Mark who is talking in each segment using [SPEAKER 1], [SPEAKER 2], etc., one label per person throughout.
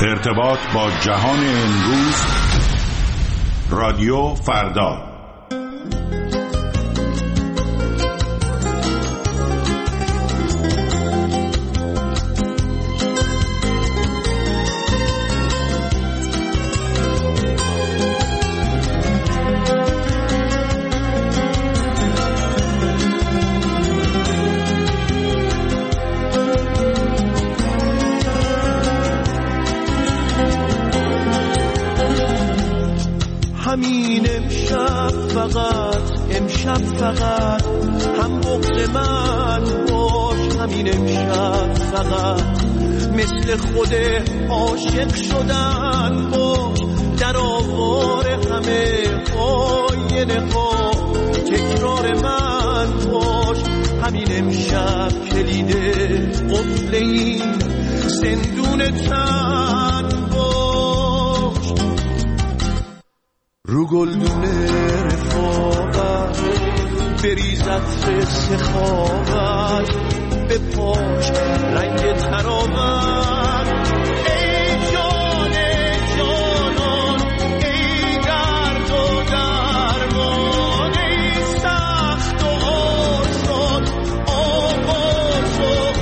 [SPEAKER 1] ارتباط با جهان امروز، رادیو فردا.
[SPEAKER 2] همین امشب فقط هم بغض من باش، همین امشب فقط مثل خود عاشق شدن باش، در آوار همه آینه ها تکرار من باش، همین امشب کلید قفل این زندون تن باش. رو گلدون رفاقت بریزد سخاوت، به پاش رنگ تراوت. ای جان جانان، ای درد و درمان، ای سخت و آسان، آغاز و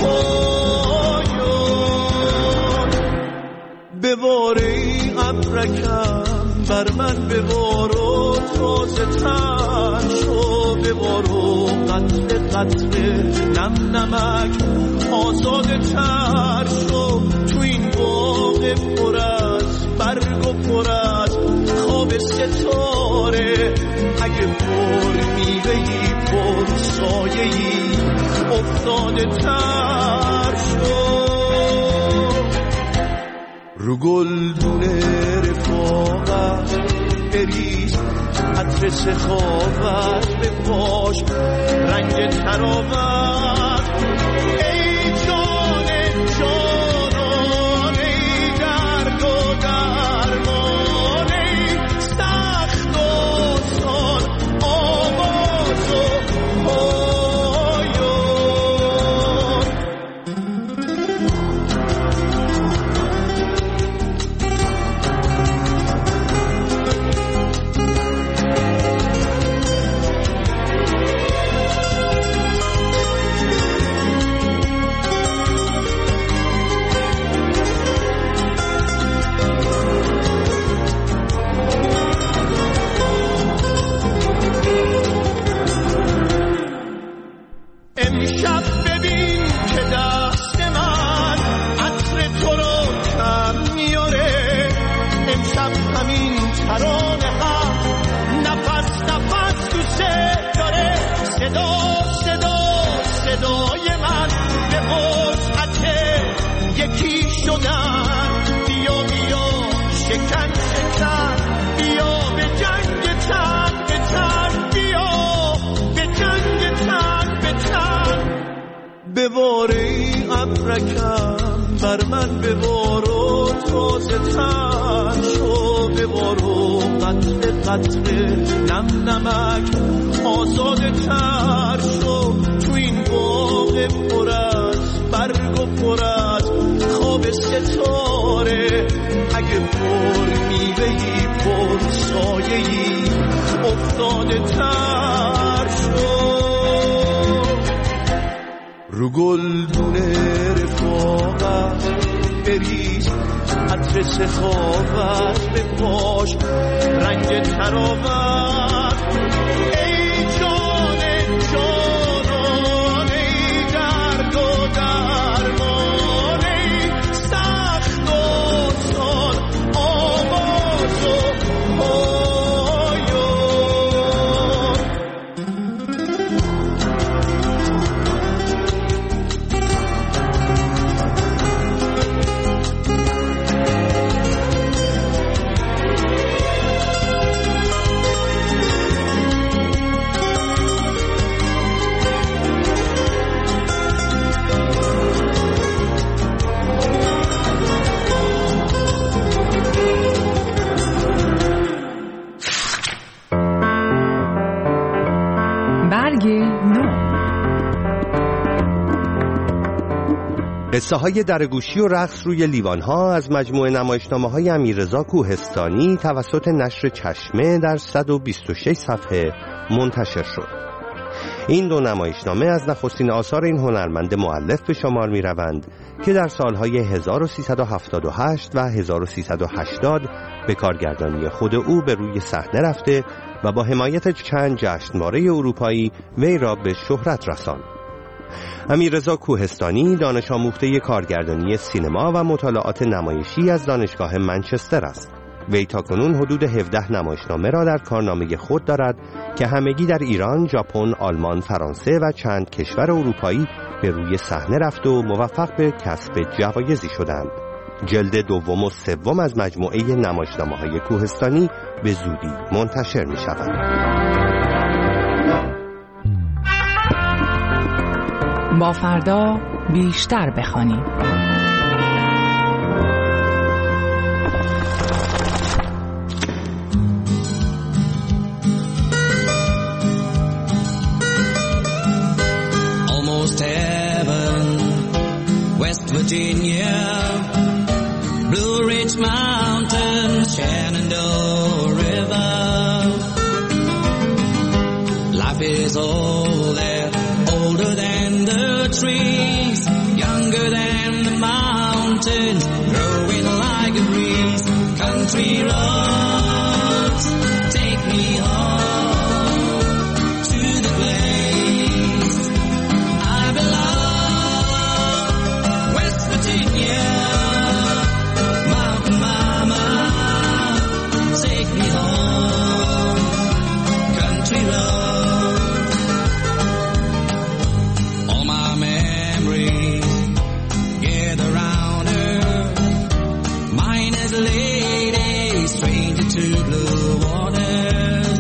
[SPEAKER 2] پایان. ببار ای ابرکم بر من، ببار و تازه تر شو، ببار و قطره قطره نم نمک آزاده تر شو. تو این باغ پر از برگ و پر از خواب ستاره، اگه پر میوه‌ای پر سایه‌ای افتاده تر شو. رو گلدون رفاقت بریز عطر سخاوت، به پاش رنگ تراوت. ای جان جانان، ای درد و درمان، ای سخت و سان، آواز و پایان. امشب ببین که دست من عطر تو رو کم میاره، امشب همین ترانه هم نفس نفس دوست داره. صدا صدا صدای من به وسعت یکی شدن، بیا بیا شکن شکن، بیا به جنگ تن به تن، بیا به جنگ تن به تن. ببار ای ابرکم بر من، ببار و تازه تر شو، ببار و قطره قطره نم نمک آزاده تر شو. تو این باغ پر از برگ و پر از خواب ستاره، اگه پر میوه‌ای پر سایه‌ای افتاده تر شو. رو گلدون رفاقت بریز عطر سخاوت، به پاش رنگ تراوت. ای جان جانان، ای درد و درمان، ای سخت و سان، آواز و پایان.
[SPEAKER 3] قصه های درگوشی و رقص روی لیوان ها از مجموعه نمایشنامه های امیررضا کوهستانی توسط نشر چشمه در 126 صفحه منتشر شد. این دو نمایشنامه از نخستین آثار این هنرمند مؤلف به شمار می روند که در سالهای 1378 و 1380 به کارگردانی خود او به روی صحنه رفته و با حمایت چند جشنواره اروپایی وی را به شهرت رساند. امیررضا کوهستانی دانش آموخته کارگردانی سینما و مطالعات نمایشی از دانشگاه منچستر است. وی تاکنون حدود 17 نمایشنامه را در کارنامه خود دارد که همگی در ایران، ژاپن، آلمان، فرانسه و چند کشور اروپایی به روی صحنه رفت و موفق به کسب جوایزی شدند. جلد دوم و سوم از مجموعه نمایشنامه‌های کوهستانی به زودی منتشر می شود.
[SPEAKER 4] با فردا بیشتر بخوانیم.
[SPEAKER 2] Almost heaven, West Virginia, Blue Ridge Mountains, Shenandoah River. Life is old there, older than the trees, younger than the mountains, growing like a breeze. Country roads, take me home to the place I belong. West Virginia, mountain mama, take me home. Country roads. All my memories gather round her. Mine is a lady, stranger to blue waters.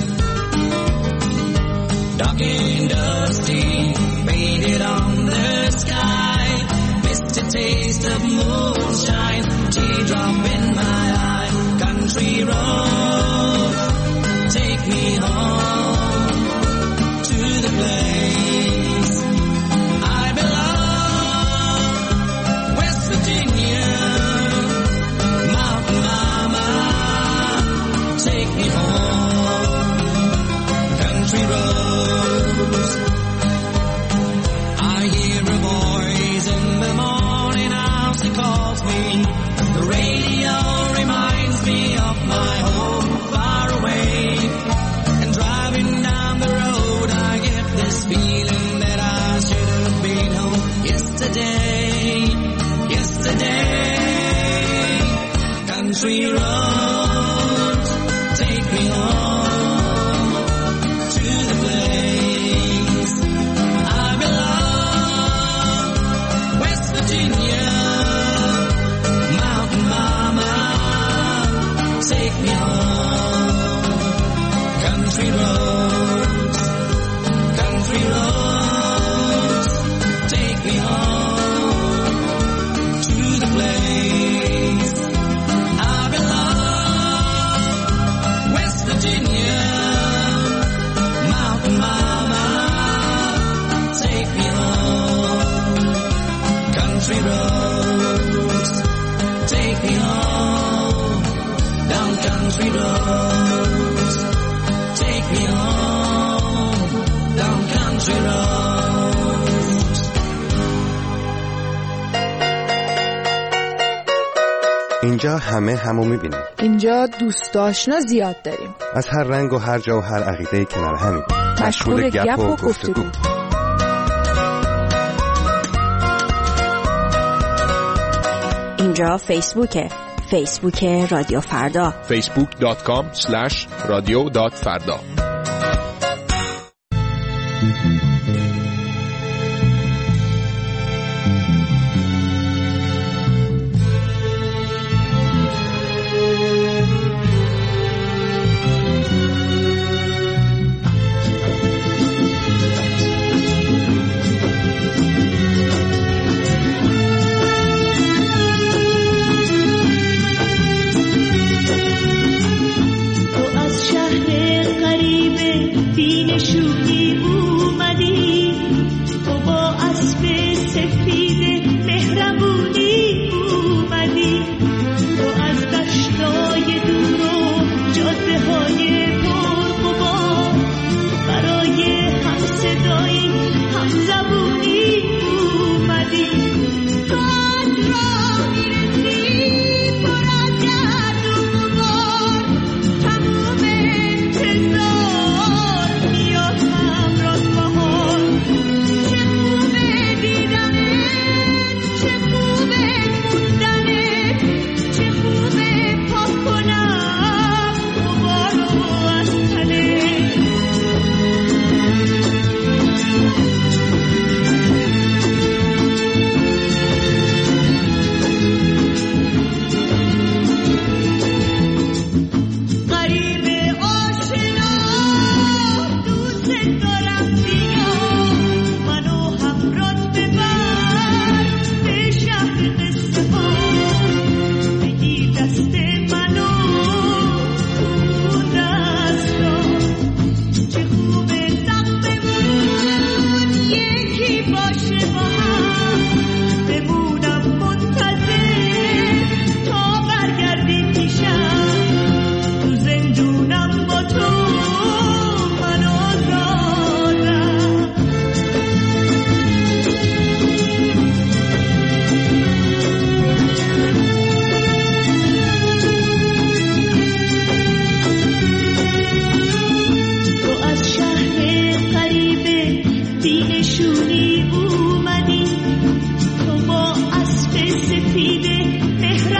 [SPEAKER 2] Dark and dusty, painted on the sky. Missed a taste of moonshine, teardrop in my eye. Country roads, take me home to the place I belong. West Virginia, mountain mama, take me home. Country roads. I hear a voice in the morning house that calls me. The radio reminds me of my home far away. And driving down the road I get this feeling that I should have been home yesterday. Country roads, take me home to the place I belong. West Virginia, mountain mama, take me home. Country roads, take me home to the place I belong. West Virginia, mountain mama, take me home. Country roads, take me home. Down country roads, take me home. Down country roads.
[SPEAKER 3] اینجا همو میبینیم.
[SPEAKER 5] اینجا دوست آشنا زیاد داریم.
[SPEAKER 3] از هر رنگ و هر جا و هر عقیده کنار همیم.
[SPEAKER 5] مشغول گپ و گفتگو.
[SPEAKER 6] اینجا فیسبوک رادیو فردا.
[SPEAKER 7] facebook.com/radio.farda.
[SPEAKER 8] دین شوقی اومدی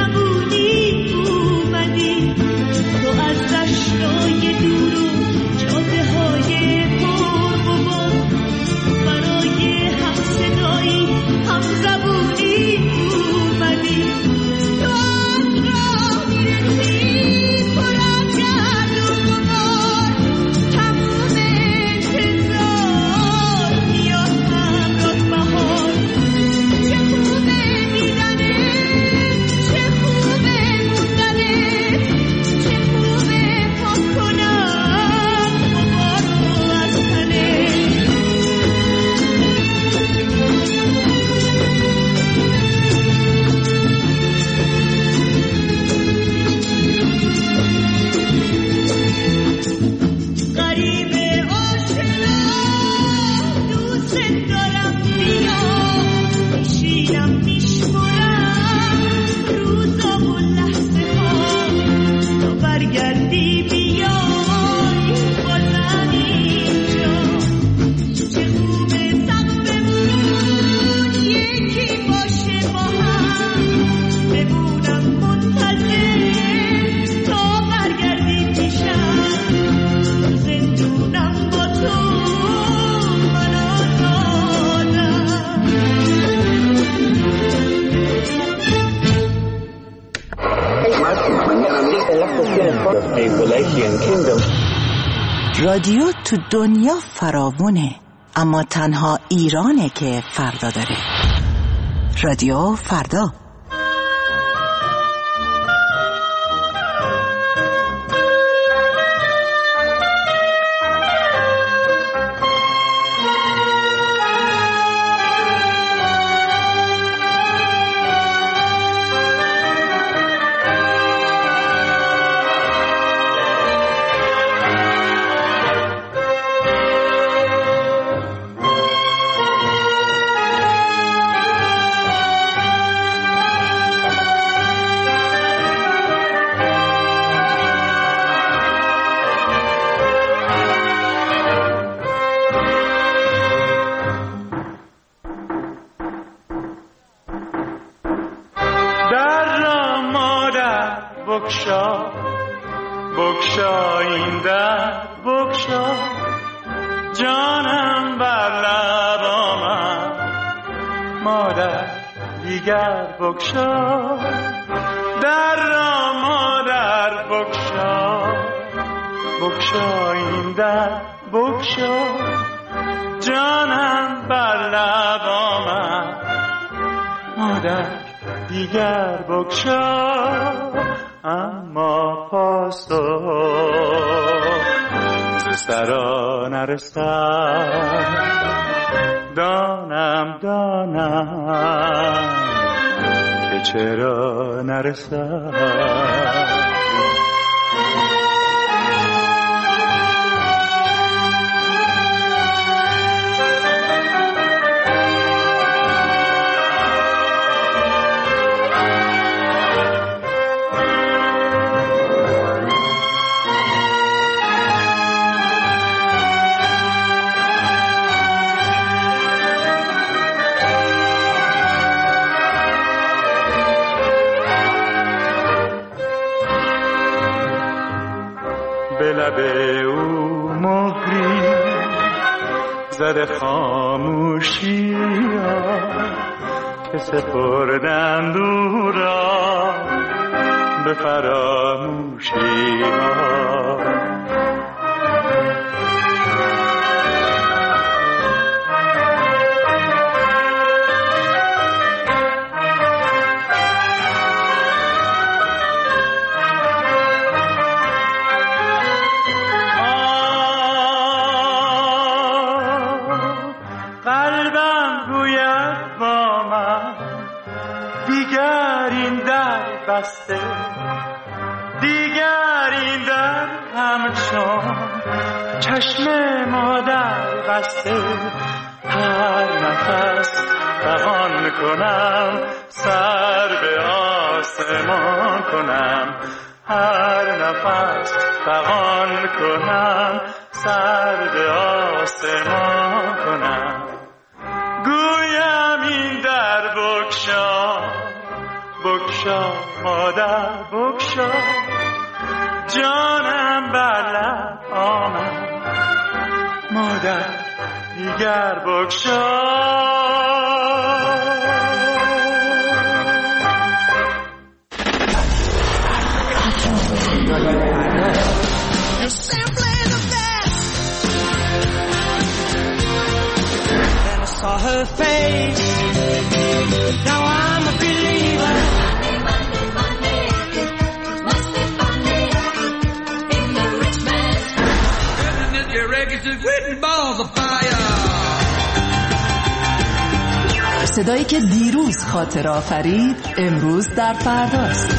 [SPEAKER 7] رادیو تو دنیا فراوونه، اما تنها ایرانه که فردا داره. رادیو فردا.
[SPEAKER 8] بگشا این در بگشا، جانم بر لب آمد. مادر دیگر بگشا در را، مادر بگشا. بگشا این در بگشا، جانم بر لب آمد. مادر دیگر بگشا، اما پاسخ ز سرا نرسد. دانم که چرا نرسد. به لب او مهری زده خاموشی ها، که سپردند او را به فراموشی ها. دیگر این در همچون چشم مادر بسته. هر نفس فغان کنم، سر به آسمان کنم. هر نفس فغان کنم، سر به آسمان کنم. گویم این در بگشا بگشا مادر بگشا، جانم بر لب آمد، مادر دیگر بگشا.
[SPEAKER 2] Saw her face. Now I'm a believer. Monday, it must be funny in the rich man's goodness, your records are written balls of fire.
[SPEAKER 4] صدایی که دیروز خاطر آفرید امروز در فرداست.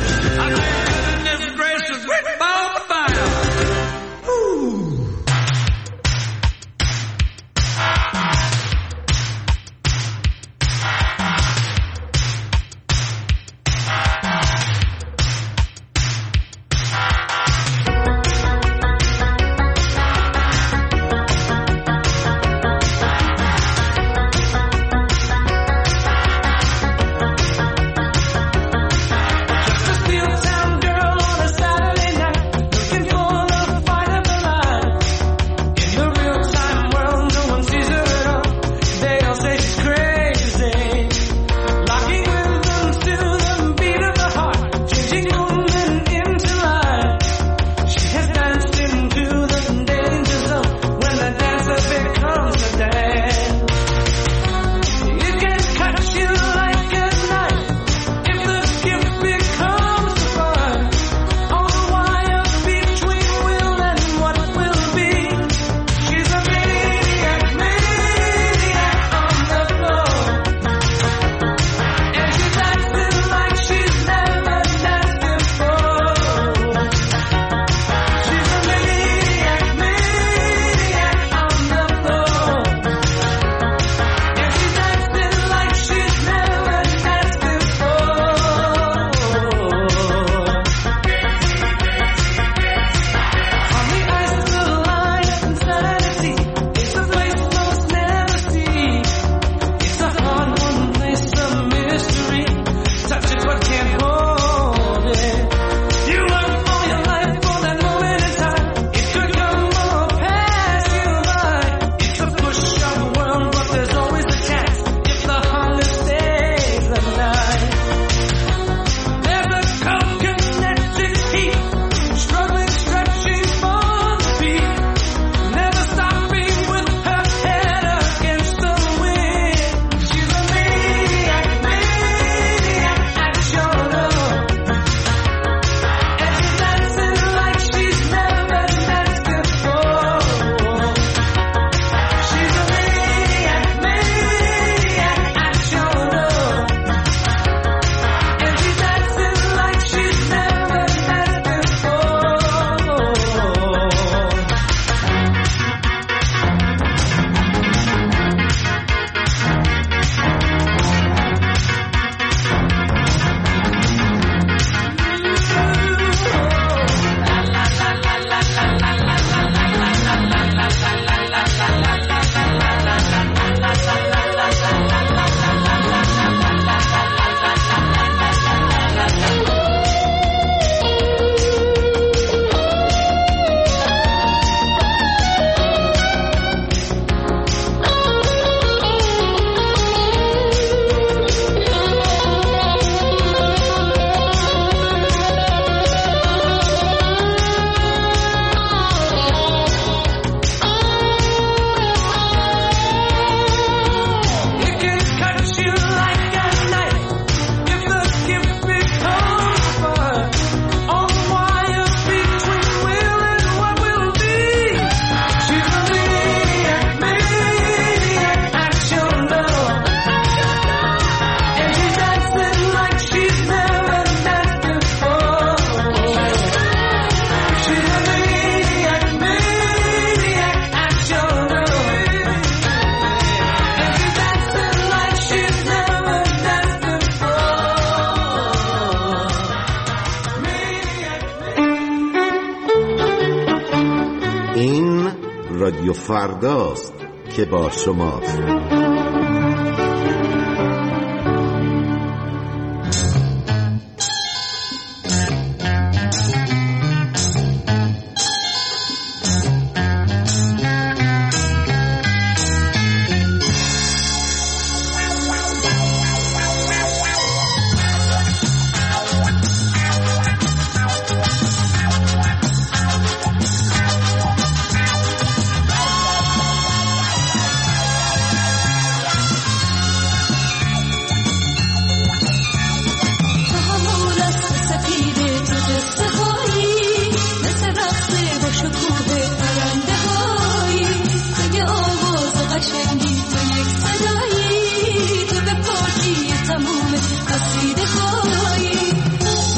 [SPEAKER 9] رادیو فرداست که با شماست.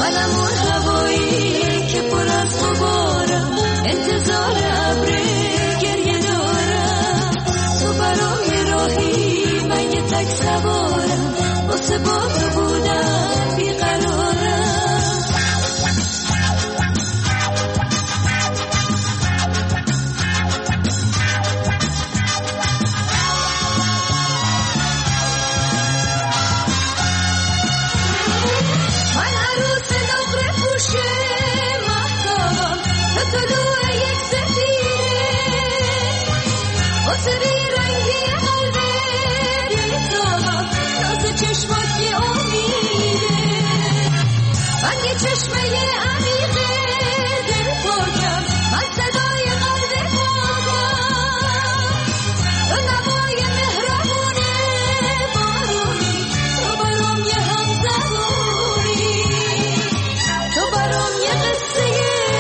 [SPEAKER 2] منم اون هوایی که پر از غبارم، انتظار ابر گریه دارم. تو برای راهی من یه تک سوارم، واسه با تو بودم بیقرارم. طلوع یک سفیره واسه بیرنگی قلب بیتابم، ناز چشمات یه امیده، من یه چشمه عمیقه دل پاکم، من صدای قلب پاکم، تو نوای مهربونه بارونی، تو برام یه همزبونی، تو برام یه قصه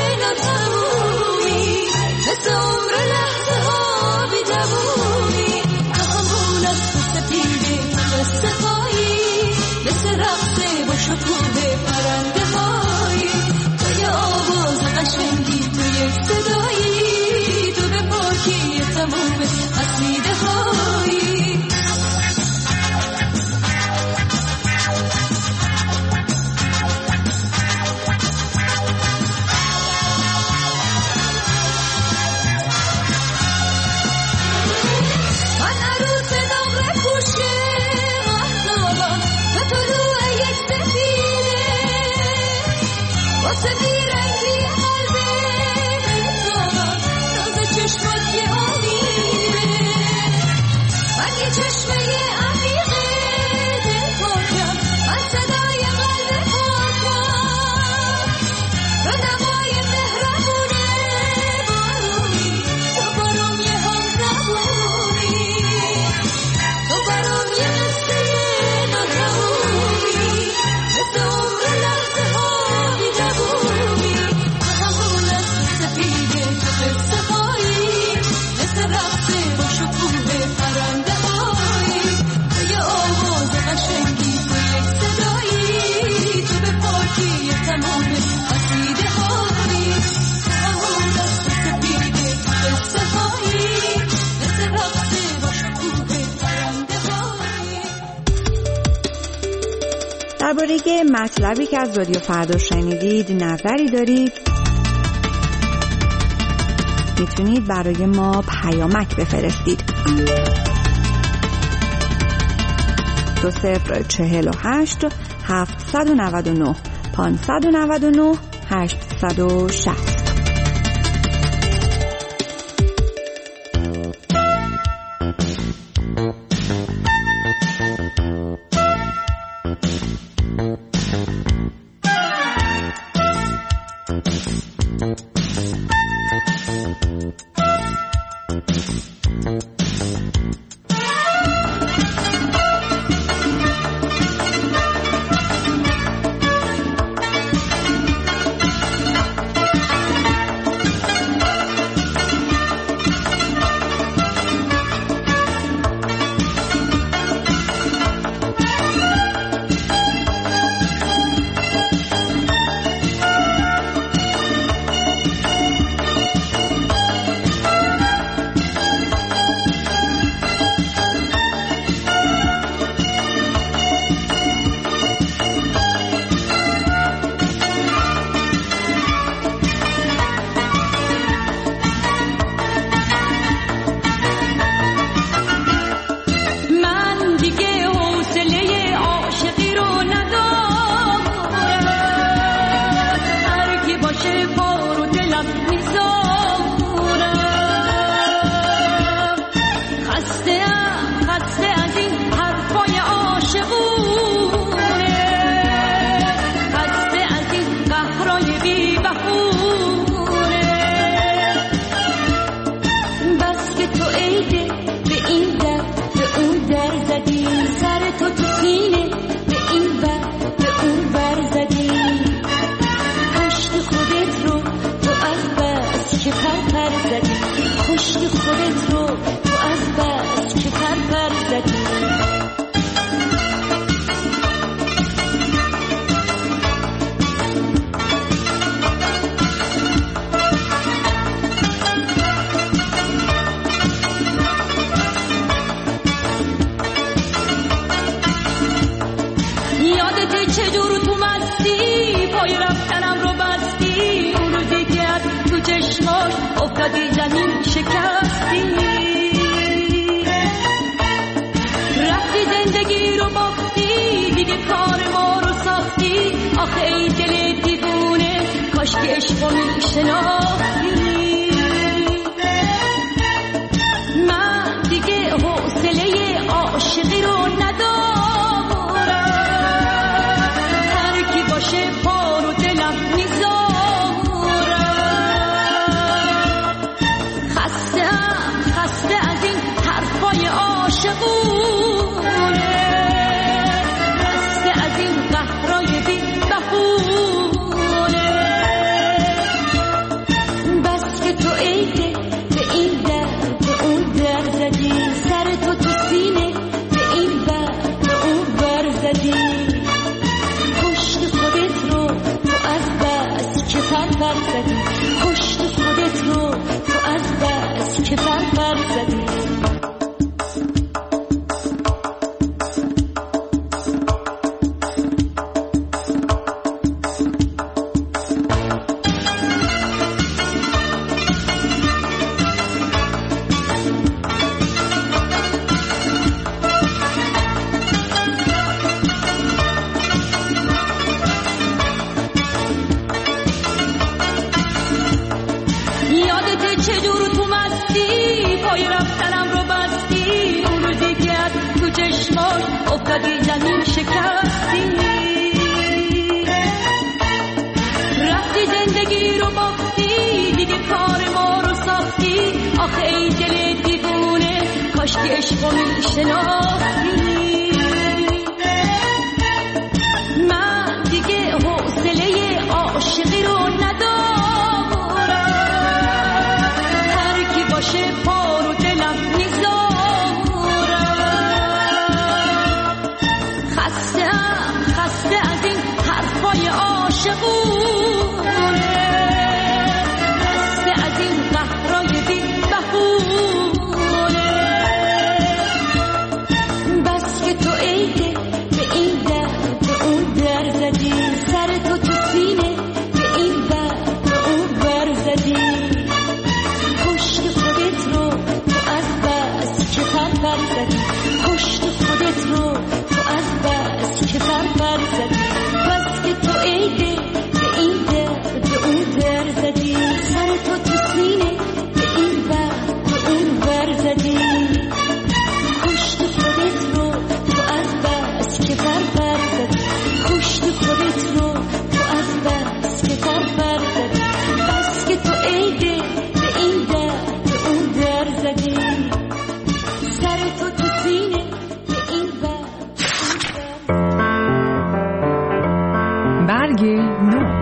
[SPEAKER 2] مثل عمر لحظه ها بی دوونی، تو همون از تو سپیده تو قصه هایی، مثل رقصه با شکوه پرنده هایی، تو یه آواز قشنگی تو یک صدایی، تو به پاکی تموم قصیده هایی. واسه بیرنگی قلب بیتابم، ناز چشمات یه امیده، من یه چشمه عمیقه دل پاکم، من صدای قلب پاکم، تو نوای مهربونه بارونی، تو برام یه همزبونی، تو برام یه قصه ناتمومی، مثل عمر لحظه ها
[SPEAKER 6] درباره مطلبی که از رادیو فردا شنیدید نظری دارید، میتونید برای ما پیامک بفرستید. 2048 799 599 860.
[SPEAKER 10] افتادی زمین شکستی، رفتی زندگی رو باختی، دیگه کار ما رو ساختی. آخه ای دل دیوونه کاش که عشق رو میشناختی. من دیگه حوصله عاشقی رو ندارم، هر کی باشه پا رو دلم میذارم. خسته از این حرفای عاشقونه، خسته از این قهرای بی بهونه. بس که تو عیده به این در به اون در زدی، سر تو سینه به این بر به اون بر زدی. کشت خودت رو تو از بس که پر زدی، کشت خودت رو تو از بس که پر زدی. افتادی زمین شکستی، رفتی زندگی رو باختی، دیگه کار ما رو ساختی. آخه ای دل دیوونه کاش که عشق رو میشناختی. من دیگه حوصله عاشقی رو ندارم، هر کی باشه پا رو دلم میذارم. خسته از این حرفای عاشقونه، خسته از این قهرای بی بهونه. بس که تو عیده به این در به اون در زدی، سر تو سینه به این بر به اون بر زدی. کشت خودت رو تو از بس که پر زدی، کشت خودت رو تو از بس که پر زدی. بس که تو عیده به این در به اون در زدی، سر تو سینه به این بر به اون بر زدی. کشت خودت رو تو از بس که پر زدی، کشت خودت رو تو از بس که پر زدی. بس که تو عیده به این در به اون در زدی، سر تو سینه به این بر.
[SPEAKER 4] برگ نو.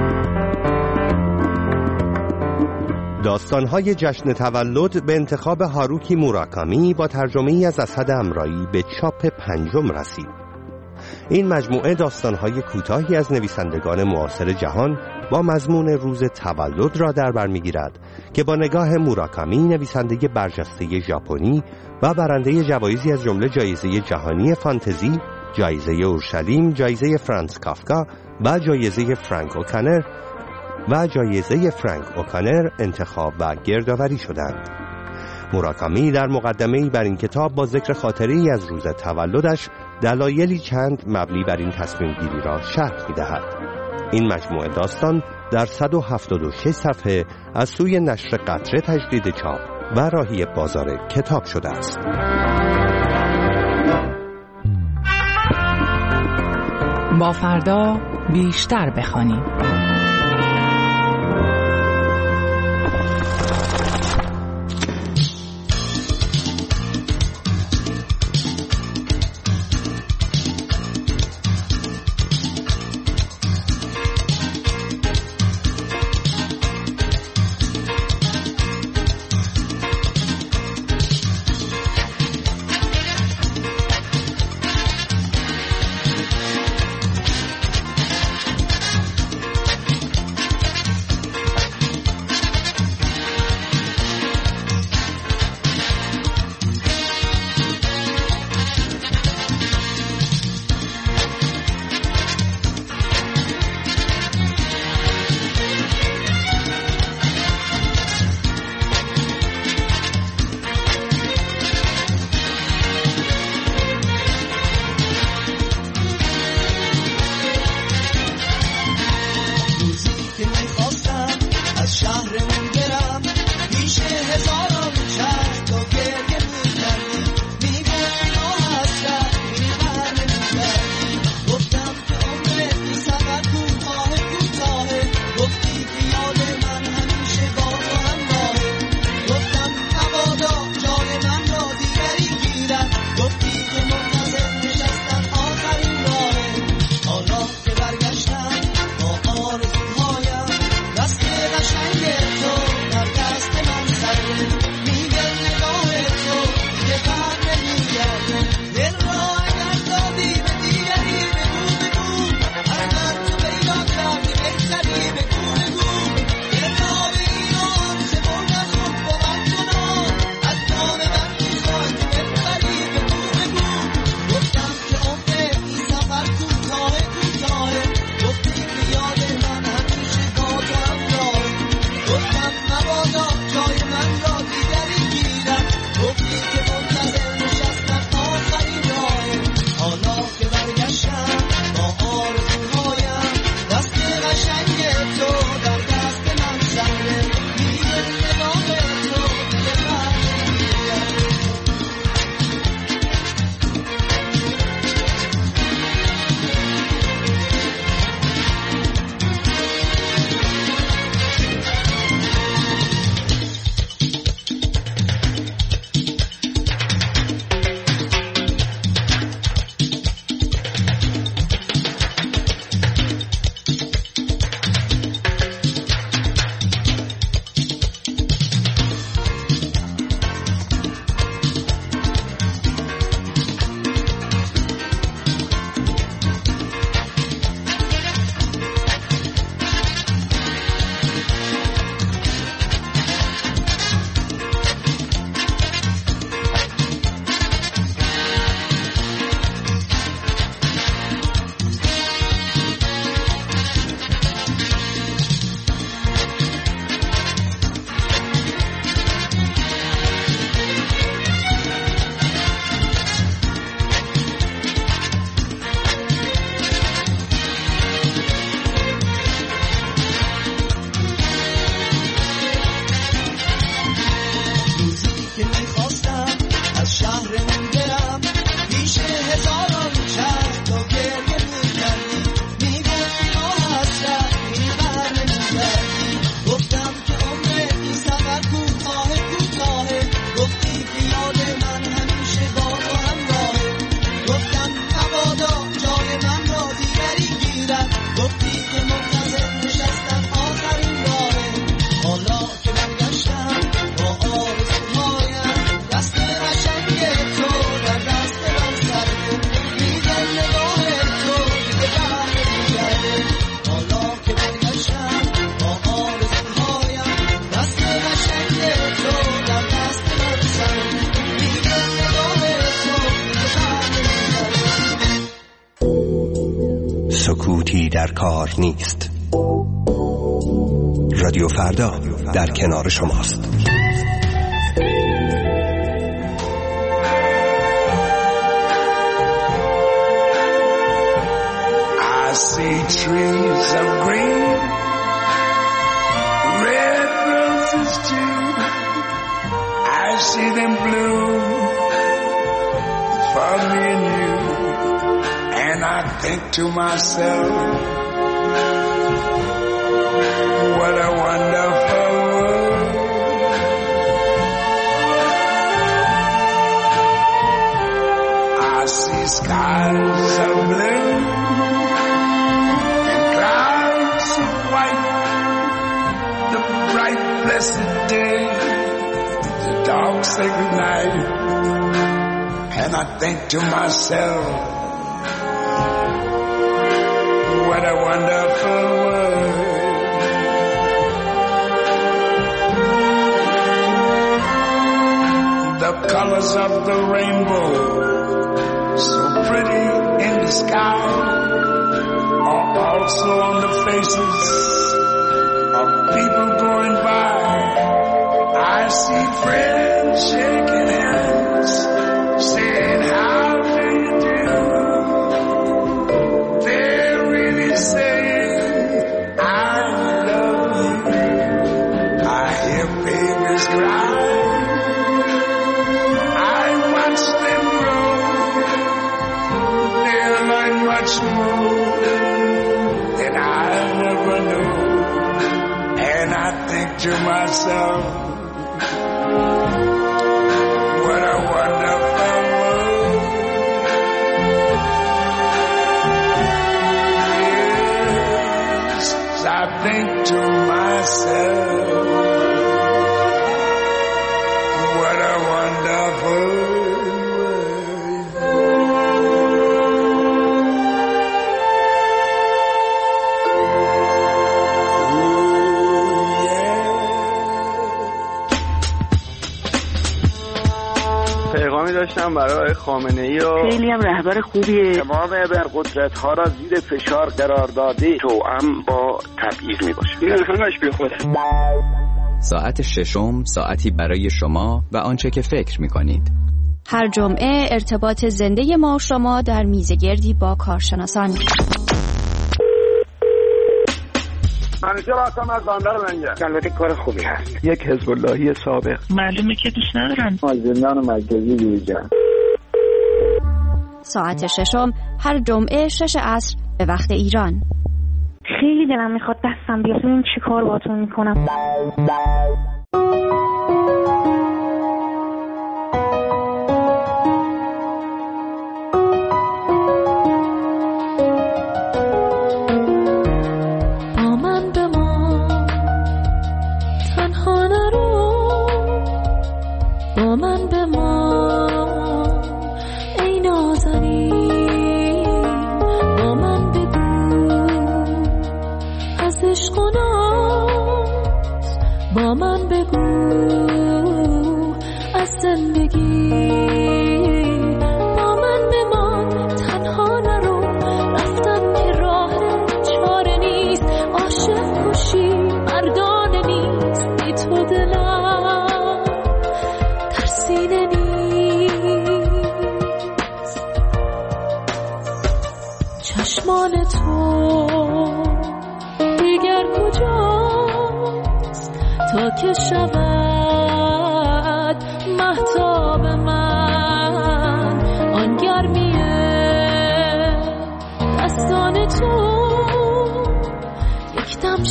[SPEAKER 3] داستان‌های جشن تولد به انتخاب هاروکی موراکامی با ترجمه‌ای از اسد امرایی به چاپ 5 رسید. این مجموعه داستان‌های کوتاهی از نویسندگان معاصر جهان با مضمون روز تولد را در بر می‌گیرد که با نگاه موراکامی، نویسنده برجسته ژاپنی و برنده جوایزی از جمله جایزه جهانی فانتزی، جایزه اورشلیم، جایزه فرانس کافکا و جایزه فرانک اوکانر انتخاب و گردآوری شدند. موراکامی در مقدمه‌ای بر این کتاب با ذکر خاطره‌ای از روز تولدش دلایلی چند مبنی بر این تصمیم گیری را شرح می‌دهد. این مجموعه داستان در 176 صفحه از سوی نشر قطره تجدید چاپ و راهی بازار کتاب شده است.
[SPEAKER 4] با فردا بیشتر بخوانیم.
[SPEAKER 3] کار نیست. رادیو فردا در کنار شماست.
[SPEAKER 11] I see trees of green, red roses too. I see them bloom for me and you. And I think to myself, what a wonderful world. I see skies of blue and clouds of white, the bright blessed day, the dark sacred night. And I think to myself, what a wonderful world. The colors of the rainbow, so pretty in the sky, are also on the faces of people going by. I see friends shaking hands, saying how do you do. They're really saying I love you. I hear babies cry, I watch them grow. They'll learn much more than I never knew. And I think to myself, what a wonderful world. Yes, I think to myself, what a wonderful world.
[SPEAKER 12] پیغامی داشتم برای خامنه‌ای و
[SPEAKER 13] خیلی هم رهبر خوبیه.
[SPEAKER 12] تمام ابرقدرت‌ها را زیر فشار قرار داده، توأم با تبعیض میباشه. این همش بیخوده.
[SPEAKER 14] ساعت ششم، ساعتی برای شما و آنچه که فکر میکنید.
[SPEAKER 15] هر جمعه ارتباط زنده ما و شما در میزگردی با کارشناسان.
[SPEAKER 12] همیشه راستم از بندر منگه.
[SPEAKER 13] البته کار خوبی هست.
[SPEAKER 12] یک حزب اللهی سابق.
[SPEAKER 13] معلومه که دوست ندارن.
[SPEAKER 12] زندان مرکزی دیجا.
[SPEAKER 15] ساعت ششم هر جمعه 6 عصر به وقت ایران.
[SPEAKER 13] خیلی دلم میخواد دستم بیاد ببینم چی کار باهاتون میکنم.
[SPEAKER 16] با من بگو از زندگی، با من بمان تنها نرو، رفتن که راه چاره نیست، عاشق کشی مردانه نیست، بی تو دلم در سینه نیست. چشمان تو دیگر کجاست تا که شود مهتاب من، آن گرمیه دستان تو یک دم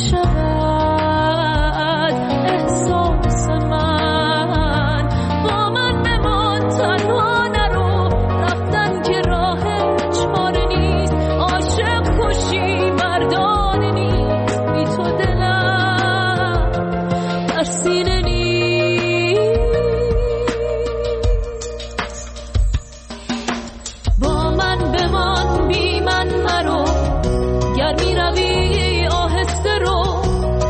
[SPEAKER 16] شود احساس من. با من بمان تنها نرو، رفتن که راه چاره نیست، عاشق کشی مردانه نیست، بی تو دلم در سینه نیست. با من بمان بی من مرو، گر می روی آهسته رو،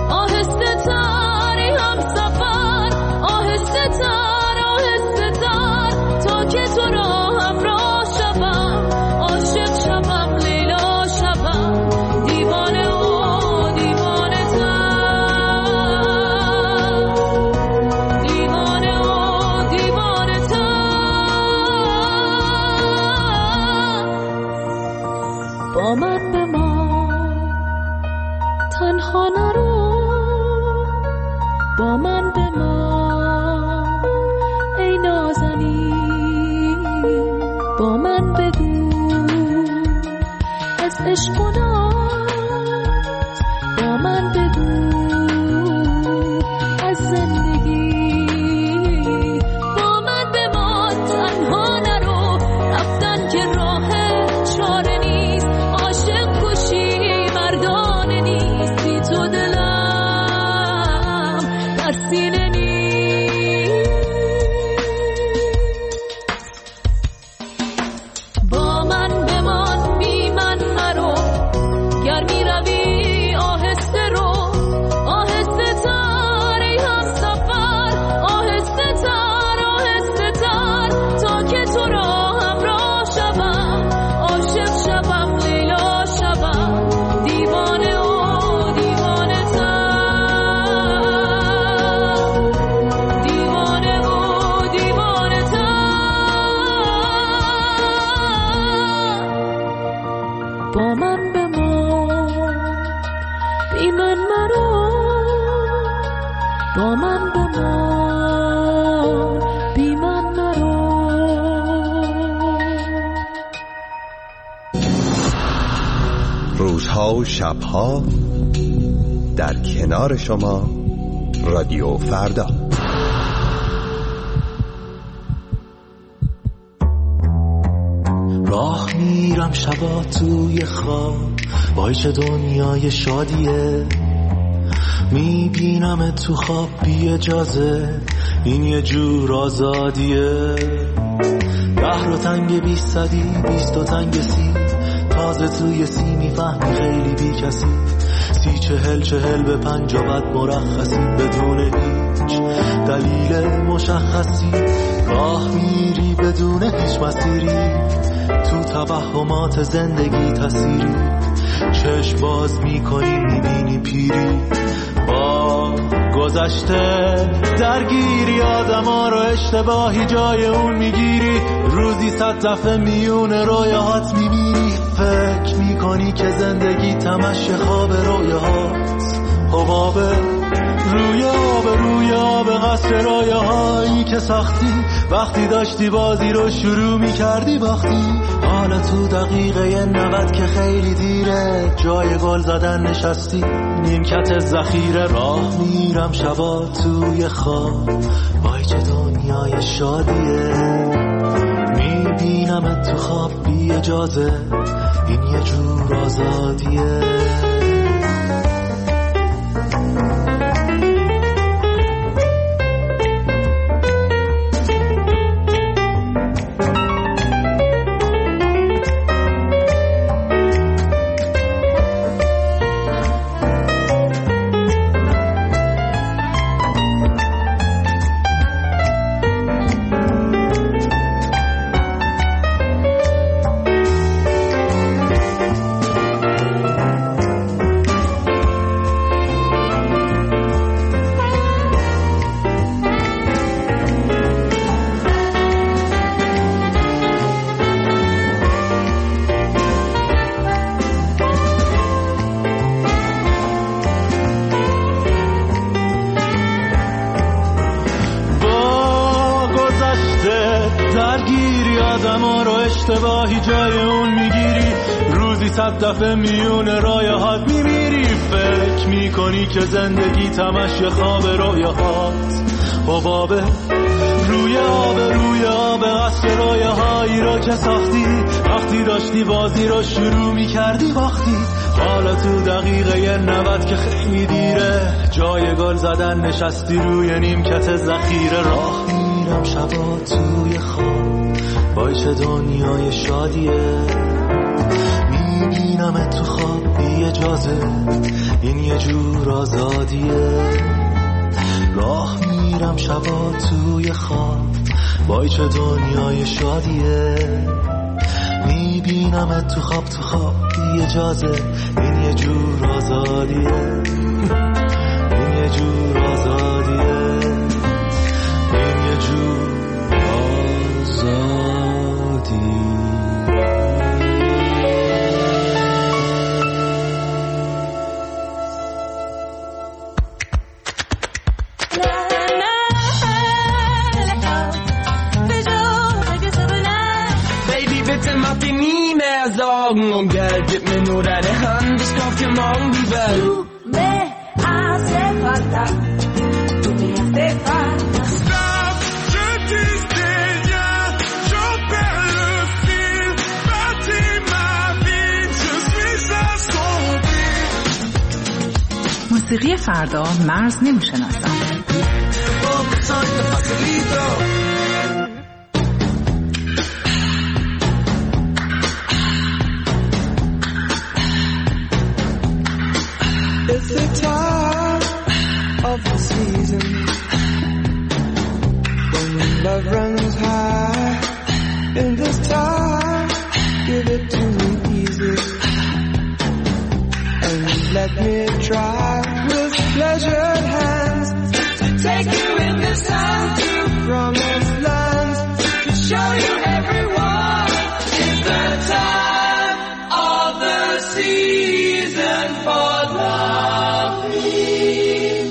[SPEAKER 16] تنها نرو، با من بمان ای نازنین، با من بگو از عشق و ناز، با من بگو از زندگی، با من بمان تنها نرو، رفتن که راه چاره نیست، عاشق کشی مردانه نیست، بی تو دلم در سینه نیست. با من بمان بی من مرو، گر می روی آهسته رو، آهسته تر ای همسفر، آهسته تر تا که تو را همراه شوم، عاشق شوم لیلا شوم، دیوانه و دیوانه تر، دیوانه و دیوانه تر. با من بمان بی من مرو، با من بمان بی من مرو.
[SPEAKER 3] روزها و شبها در کنار شما رادیو فردا.
[SPEAKER 17] راه میرم شبا توی خواب، وای چه دنیای شادیه، میبینم تو خواب بی اجازه، این یه جور آزادیه. 10 رو تنگ 20 صدی 20 و تنگ 30، تازه توی 30 میفهمی خیلی بی کسی، 30 40 به 50 بد مرخصی، بدون هیچ دلیل مشخصی، راه میری بدون هیچ مسیری، تو توهمات زندگی تسیری، چشم باز میکنی میبینی پیری، با گذشته درگیری، آدما رو اشتباهی جای اون میگیری، روزی 100 دفعه میون رویاهات میمیری، فکر میکنی که زندگی تمشی خواب رویاهاست، حباب روی آب قصر رویاهایی که ساختی، وقتی داشتی بازی رو شروع میکردی باختی، حالا تو دقیقه 90 که خیلی دیره، جای گل زدن نشستی نیمکت ذخیره. راه میرم شبا توی خواب، وای چه دنیای شادیه، میبینم تو خواب بی اجازه، این یه جور آزادیه. اشتباهی جای اون میگیری، روزی 100 دفعه میون رایهات میمیری، فکر میکنی که زندگی تمشی خواب رویاهات، حباب روی آب قصر رویاهایی رو که ساختی، وقتی داشتی بازی رو شروع میکردی باختی، حالا تو دقیقه 90 که خیلی دیره، جای گل زدن نشستی روی نیمکت ذخیره. راه میرم شبا توی خواب، وای چه دنیای شادیه، میبینم تو خواب بی اجازه، این یه جور آزادیه. راه میرم شبا توی خواب، وای چه دنیای شادیه، میبینم تو خواب بی اجازه، این یه جور آزادیه، این یه جور آزادیه، این یه جور آزادیه.
[SPEAKER 2] Morgen und Geld, gib mir nur deine Hand, ich kauf dir morgen die Welt.
[SPEAKER 10] Du me hace falta, du me hace falta.
[SPEAKER 11] Stop, je dis rien, j'en perds le fil, bâtis ma vie, je suis assombri.
[SPEAKER 4] موسیقی فردا مرز نمیشناسد.
[SPEAKER 2] It's the time of the season when love runs high. In this time, give it to me easy and let me try with pleasured hands to take you in this time to promised lands, to show you everyone. It's the time of the season for loving.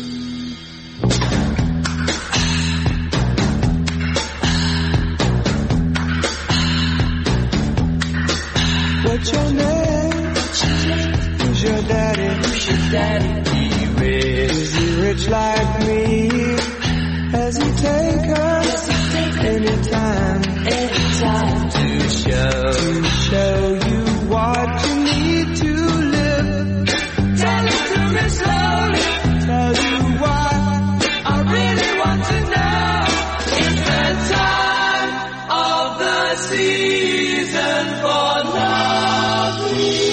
[SPEAKER 2] What's your name? Who's your daddy? Who's your daddy? Is he rich like me? Has he taken anytime to show you what you need to live? Tell it to me slowly. Tell you what I really want to know. It's the time of the season for loving.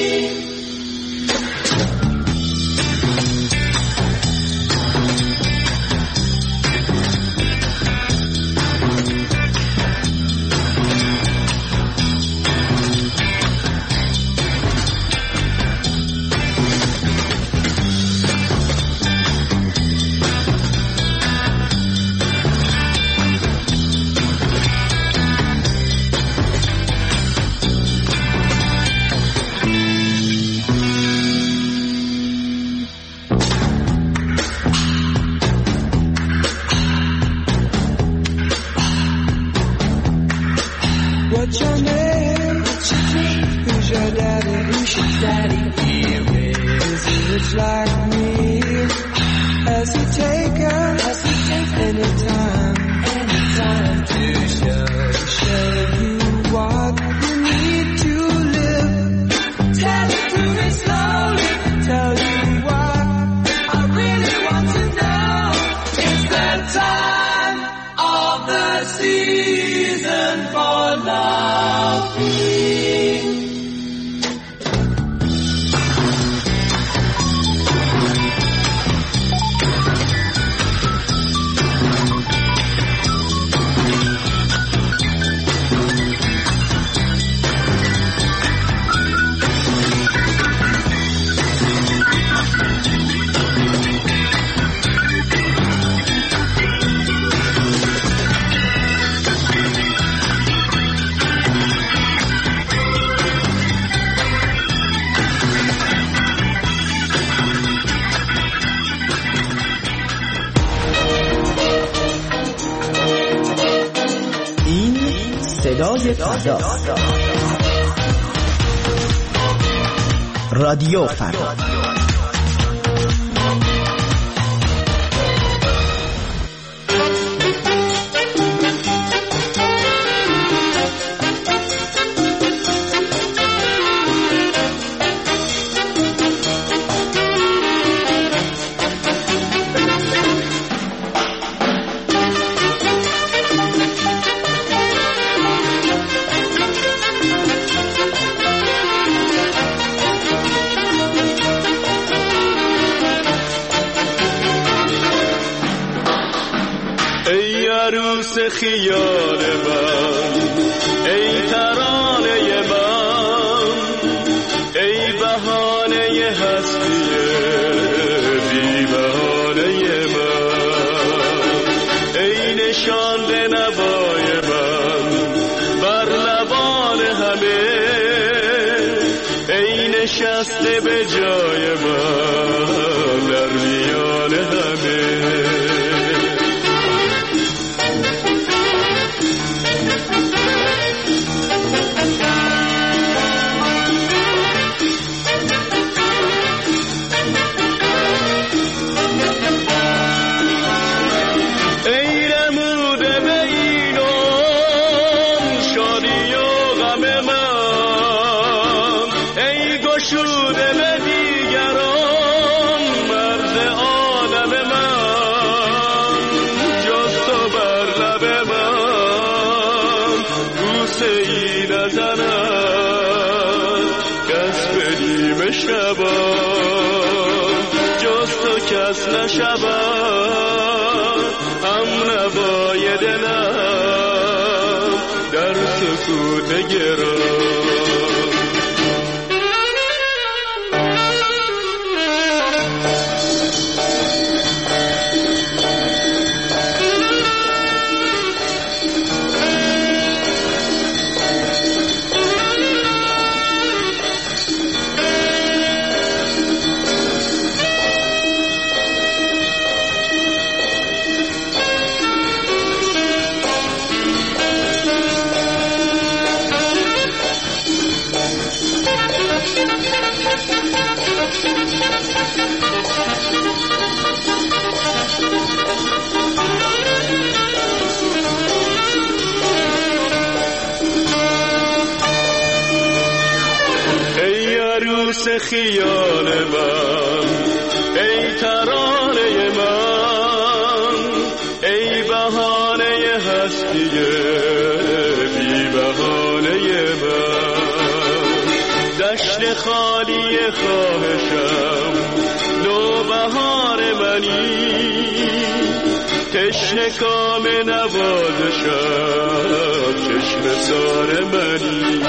[SPEAKER 2] What's your name? Who's your daddy? Who's your daddy? Is he rich like me? Has he taken any time to show you what you need to live? Tell it to me slowly. Tell you what I really want to know. It's the time of the season for loving. صدای فردا، رادیو فردا.
[SPEAKER 8] عروس خیال من، ای ترانه من، ای بهانه هستی بی بهانه من، ای نشانده نوای من بر لبان همه، ای نشسته به جای من در میان همه. کس نشود هم نوای دلم در سکوت گرام. خیال من ای ترانه من ای بهانه هستی بی بهانه من، دشت خالی خواهشم نوبهار منی، تشنه کام نوازشم چشم سار منی.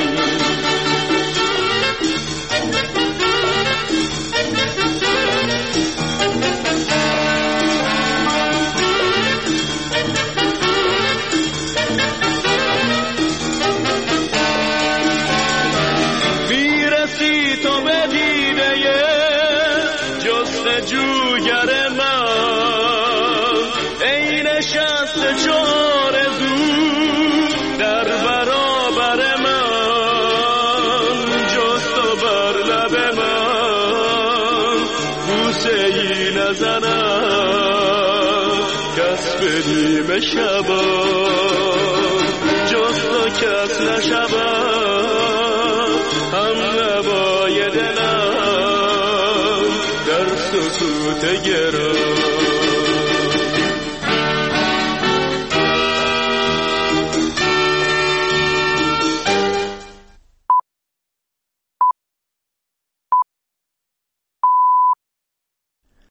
[SPEAKER 8] جوگر من ای نشسته چار زو در برابر من، جست و بر لب من بوسه ای نزنم کس به نیمه شبا، جست و کس نشبم هم نوای دلم در سکوت گرام.